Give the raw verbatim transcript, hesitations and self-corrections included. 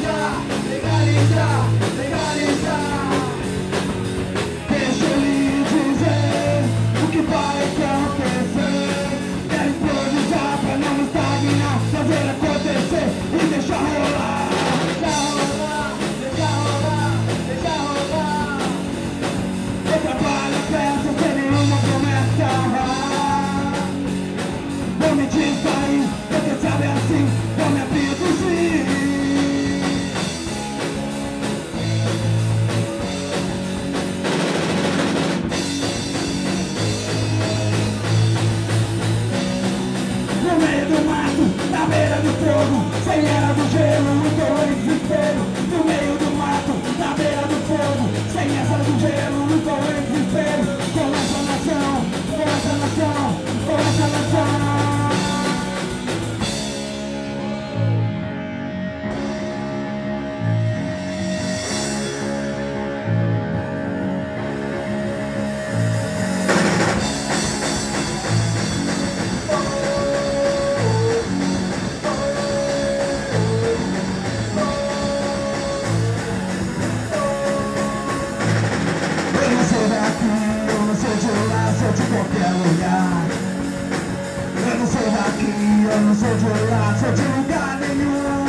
legalizar, legalizar, legalizar. Deixa eu lhe dizer o que vai acontecer. Quero improvisar pra não estagnar, fazer acontecer e deixar rolar. Deixa rolar, deixa rolar, deixa rolar. Eu trabalho a peça sem nenhuma promessa. Vou me distrair, porque sabe assim, vou me abduzir. No meio do mato, na beira do fogo, sem era do gelo, eu tô em desespero. No meio do mato, na beira do fogo, sem essa do gelo, eu tô em desespero. Com essa nação, com essa nação, com essa nação. De qualquer lugar. Eu não sou daqui, eu não sou de lá, sou de lugar nenhum.